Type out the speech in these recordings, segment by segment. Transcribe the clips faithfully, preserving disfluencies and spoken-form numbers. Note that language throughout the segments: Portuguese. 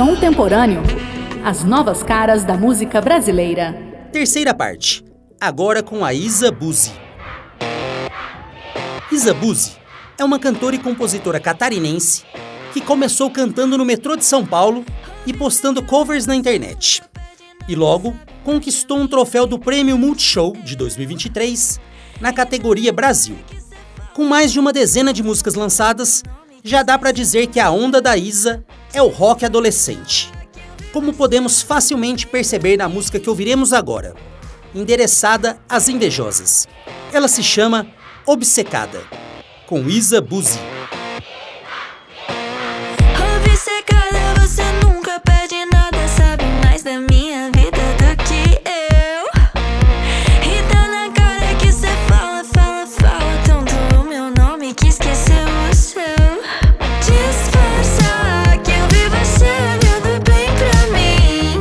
Som Temporâneo. As novas caras da música brasileira. Terceira parte. Agora com a Isa Buzzi. Isa Buzzi é uma cantora e compositora catarinense que começou cantando no metrô de São Paulo e postando covers na internet. E logo conquistou um troféu do Prêmio Multishow de dois mil e vinte e três na categoria Brasil. Com mais de uma dezena de músicas lançadas, já dá pra dizer que a onda da Isa é o rock adolescente. Como podemos facilmente perceber na música que ouviremos agora, endereçada às invejosas. Ela se chama Obcecada, com Isa Buzzi. Obcecada, você nunca pede nada, sabe mais da minha vida do que eu. E tá na cara que cê fala, fala, fala tanto o meu nome que esqueceu o seu. Disfarça que eu vi você olhando bem pra mim.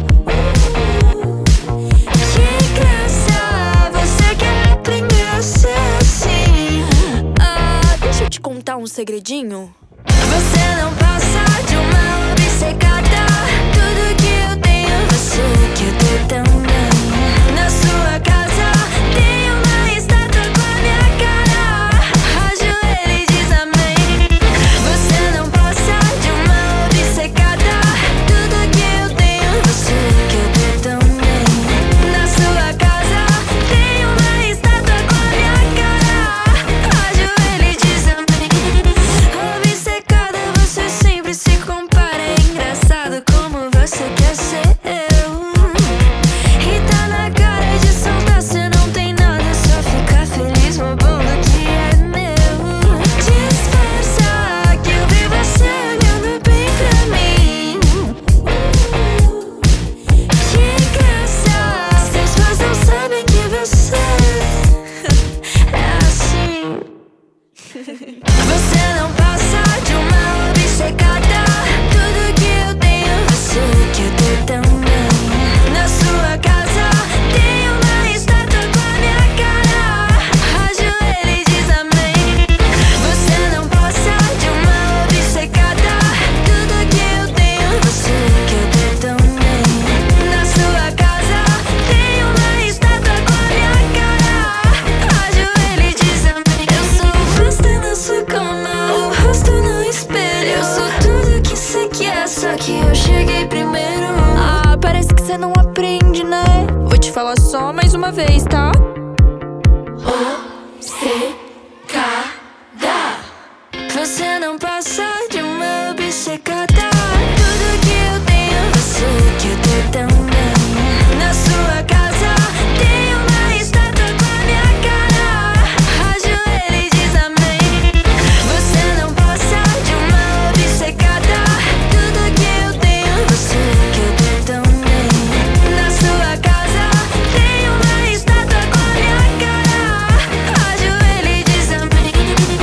Que graça, você quer aprender a ser assim. Ah, deixa eu te contar um segredinho. Você não passa de uma obcecada. Tudo que eu tenho, você quer ter também. Na sua casa tem uma estátua com a minha cara. Ajoelha e diz amém. Você não passa de uma obcecada. Tudo que eu tenho, você quer ter também. Na sua casa tem uma estátua com a minha cara. Ajoelha e diz amém. Obcecada, você sempre se compara. É engraçado como você quer ser eu. E tá na cara de soltar, cê não tem nada, só fica feliz roubando o que é meu. Disfarça que eu vi você olhando bem pra mim. Que graça, seus fãs não sabem que você é assim. Você não passa de uma obcecada. Tudo que eu tenho, você quer ter também. Na sua casa tem uma estátua com a minha cara. Ajoelha e diz amém. Você não passa de uma obcecada. Tudo que eu tenho, você quer ter também. Na sua casa tem uma estátua com a minha cara. Ajoelha e diz amém. Eu sou o rosto na sua cama, o rosto no espelho. Eu sou tudo que cê quer, só que eu cheguei primeiro. Ah, parece que cê não aprende, né? Vou te falar só mais uma vez, tá? Obcecada. Você não passa de uma obcecada. Tudo que eu tenho, você quer ter também. Na sua casa tem uma estátua com a minha cara. Ajoelha e diz amém. Você não passa de uma obcecada. Tudo que eu tenho, você quer ter também. Na sua casa tem uma estátua com a minha cara. Ajoelha e diz amém.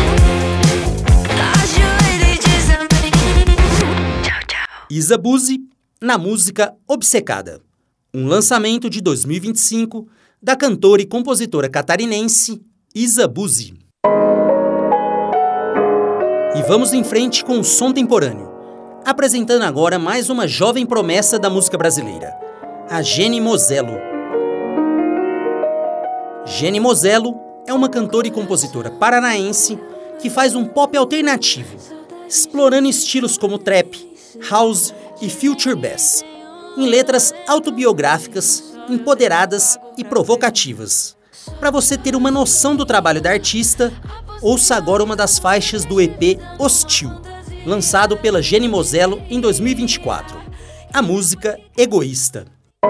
Ajoelha e diz amém. Tchau, tchau. Isa Buzzi, na música Obcecada, um lançamento de dois mil e vinte e cinco da cantora e compositora catarinense Isa Buzzi. E vamos em frente com o Som Temporâneo, apresentando agora mais uma jovem promessa da música brasileira, a Jenny Mosello. Jenny Mosello é uma cantora e compositora paranaense que faz um pop alternativo, explorando estilos como trap, house e future bass, em letras autobiográficas, empoderadas e provocativas. Para você ter uma noção do trabalho da artista, ouça agora uma das faixas do E P Hostil, lançado pela Jenny Mosello em dois mil e vinte e quatro, a música Egoísta.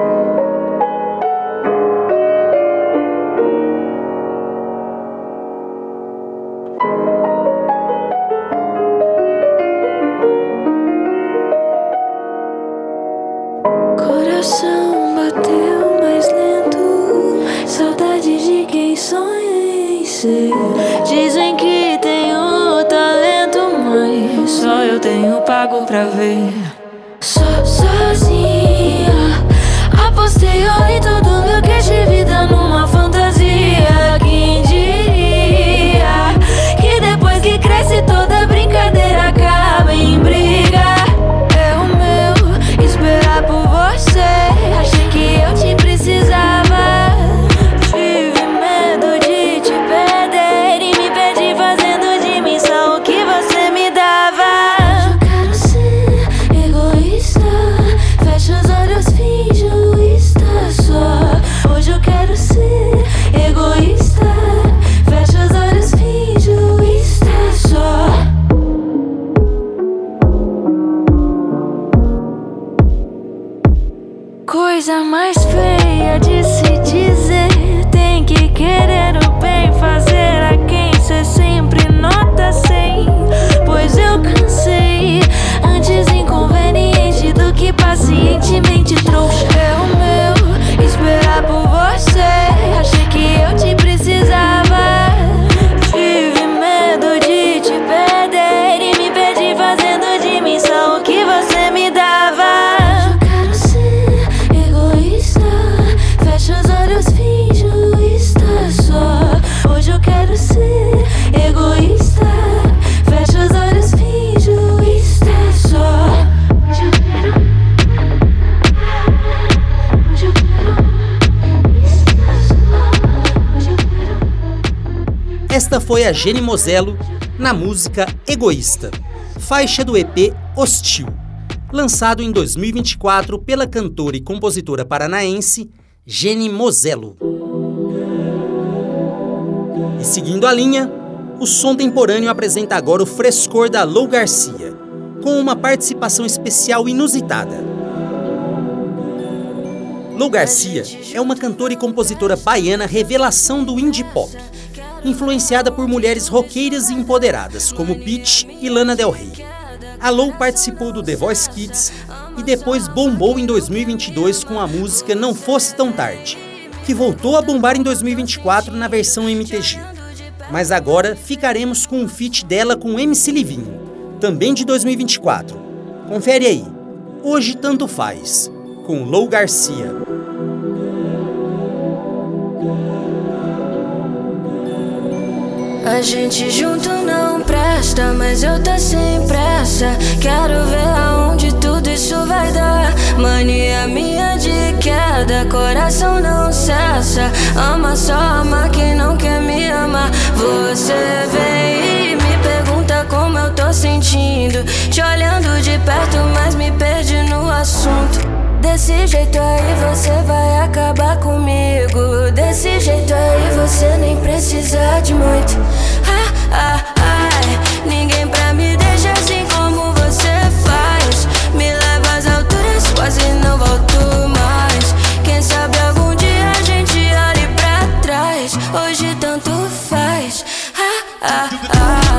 Coração bateu mais lento, saudade de quem sonha em ser. Dizem que tenho talento, mas só eu tenho pago pra ver. Só sozinha, apostei em todo meu cash de vida numa fantasia. Quem diria que depois que cresce toda brincadeira acaba em briga. É o meu coisa mais feia de se dizer. Tem que querer o bem, fazer a quem cê sempre nota cem. Pois eu cansei, antes inconveniente do que pacientemente trouxa. É o meu, esperar por você. Achei que eu te precisava. Tive medo de te perder e me perdi fazendo de mim só o que você me dava. Eu quero ser egoísta, fecho os olhos, finjo estar só. Hoje eu quero ser egoísta, fecho os olhos, finjo estar só. Hoje eu quero, hoje eu quero estar só. Hoje eu quero. Esta foi a Jenny Mosello na música Egoísta, faixa do E P Hostil, lançado em dois mil e vinte e quatro pela cantora e compositora paranaense Jenny Mosello. E seguindo a linha, o Som Temporâneo apresenta agora o frescor da Lou Garcia, com uma participação especial inusitada. Lou Garcia é uma cantora e compositora baiana revelação do indie pop, influenciada por mulheres roqueiras e empoderadas como Pitty e Lana Del Rey. A Lou participou do The Voice Kids e depois bombou em dois mil e vinte e dois com a música Não Fosse Tão Tarde, que voltou a bombar em dois mil e vinte e quatro na versão M T G. Mas agora ficaremos com um feat dela com M C Livinho, também de dois mil e vinte e quatro. Confere aí, Hoje Tanto Faz, com Lou Garcia. A gente junto não presta, mas eu tô sem pressa. Quero ver aonde tudo isso vai dar. Mania minha de queda, coração não cessa. Ama só ama quem não quer me amar. Você vem e me pergunta como eu tô sentindo, te olhando de perto, mas me perdi no assunto. Desse jeito aí você vai acabar comigo. Desse jeito aí você nem precisa de muito. Ah, ah, ah, ninguém pra me deixar assim como você faz. Me leva às alturas, quase não volto mais. Quem sabe algum dia a gente olhe pra trás. Hoje tanto faz. Ah, ah, ah.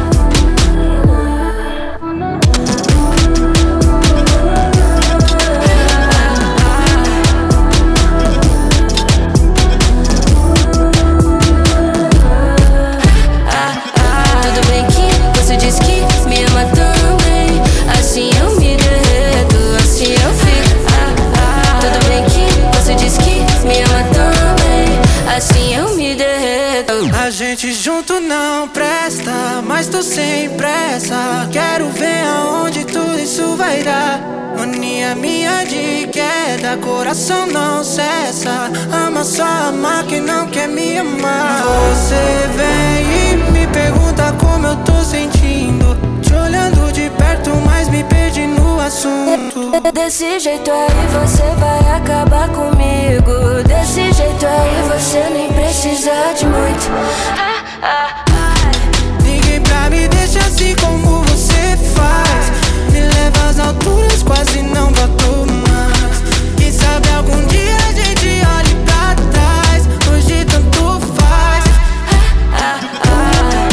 A gente junto não presta, mas tô sem pressa. Quero ver aonde tudo isso vai dar. Mania minha de queda, coração não cessa. Ama só ama quem não quer me amar. Você vem e me pergunta como eu tô sentindo, te olhando de perto, mas me perdi no assunto. Desse jeito aí você vai acabar comigo. Desse jeito aí você nem precisa de muito. Ah, ah, ah. Ninguém pra me deixar assim como você faz. Me leva às alturas, quase não volto mais. Quem sabe algum dia a gente olhe pra trás. Hoje tanto faz. Ah, ah, ah.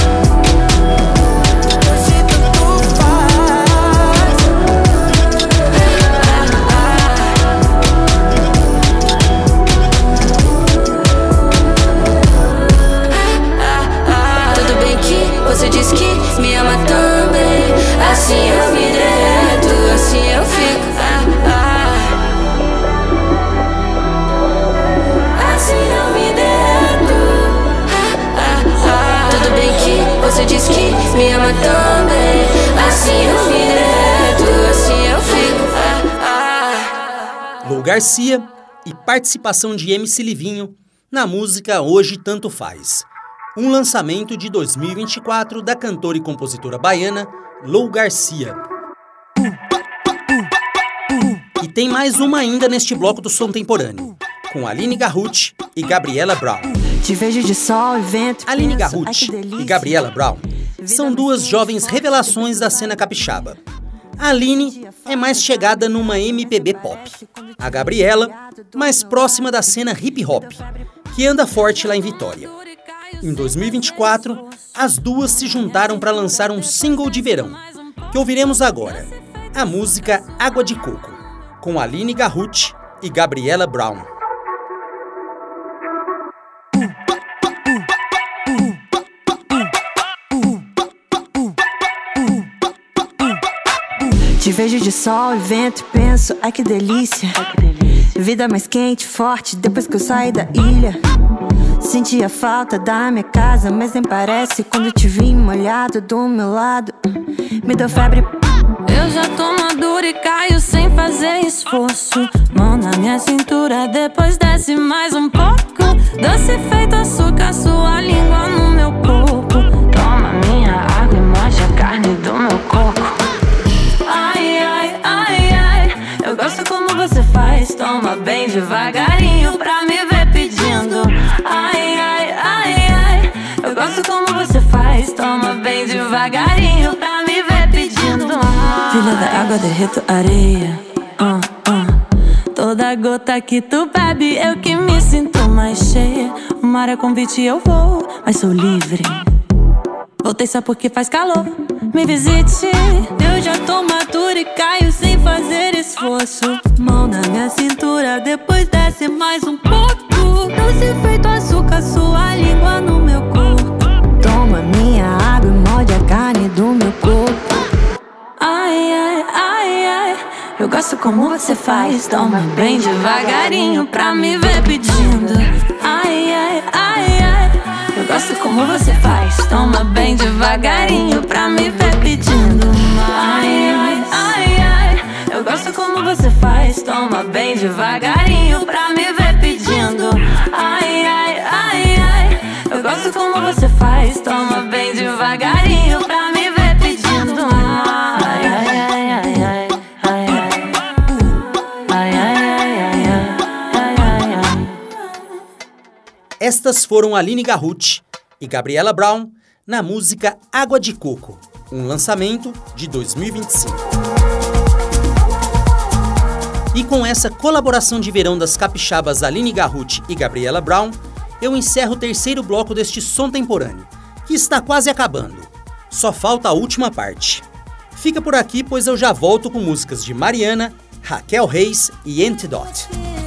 Hoje tanto faz. Tudo bem que você diz que me ama também. Assim eu me derreto, assim eu fico. Ah, ah. Assim eu me derreto. Ah, ah, ah. Tudo bem que você diz que me ama também. Assim eu me derreto, assim eu fico. Ah, ah. Lou Garcia e participação de M C Livinho na música Hoje Tanto Faz, um lançamento de dois mil e vinte e quatro da cantora e compositora baiana Lou Garcia. E tem mais uma ainda neste bloco do Som Temporâneo, com Aline Garruti e Gabriela Brown. Te vejo de sol e vento. Aline Garruti e Gabriela Brown são duas jovens revelações da cena capixaba. A Aline é mais chegada numa M P B pop. A Gabriela, mais próxima da cena hip hop, que anda forte lá em Vitória. Em dois mil e vinte e quatro, as duas se juntaram para lançar um single de verão, que ouviremos agora, a música Água de Coco, com Aline Garruti e Gabriela Brown. Te vejo de sol e vento e penso, ai que delícia. Vida mais quente, forte, depois que eu saí da ilha. Sentia falta da minha casa, mas nem parece quando te vi molhado do meu lado. Me deu febre. Eu já tô madura e caio sem fazer esforço. Mão na minha cintura, depois desce mais um pouco. Doce feito açúcar, sua língua no meu corpo. Toma minha água e morde a carne do meu coco. Ai, ai, ai, ai, eu gosto como você faz. Toma bem devagarinho pra me ver pedindo. Ai, ai, ai, ai, eu gosto como você faz. Toma bem devagarinho pra me ver pedindo. Ai. Filha da água, derreto areia. uh, uh. Toda gota que tu bebe, eu que me sinto mais cheia. O mar é convite, eu vou, mas sou livre. Voltei só porque faz calor, me visite. Eu já tô madura e caio sem fazer esforço. Mão na minha cintura, depois desce mais um pouco. Doce feito açúcar, sua língua no meu corpo. Toma minha água e morde a carne do meu corpo. Ai, ai, ai, ai, eu gosto como você faz. Toma bem devagarinho pra me ver pedindo. Ai, ai, ai, ai, eu gosto como você faz. Toma bem devagarinho pra me ver pedindo mais. Ai, ai, ai, eu gosto como você faz. Toma bem devagarinho pra me ver pedindo. Ai, ai, ai, ai, eu gosto como você faz. Toma bem devagarinho pra me ver pedindo. Ai, ai, ai, ai, ai, ai, ai. Ai, ai, ai, ai, ai, ai, ai. Estas foram Aline Garruti e Gabriela Brown na música Água de Coco, um lançamento de dois mil e vinte e cinco. E com essa colaboração de verão das capixabas Aline Garruti e Gabriela Brown, eu encerro o terceiro bloco deste som temporâneo, que está quase acabando. Só falta a última parte. Fica por aqui, pois eu já volto com músicas de Mariana, Raquel Reis e Antidote.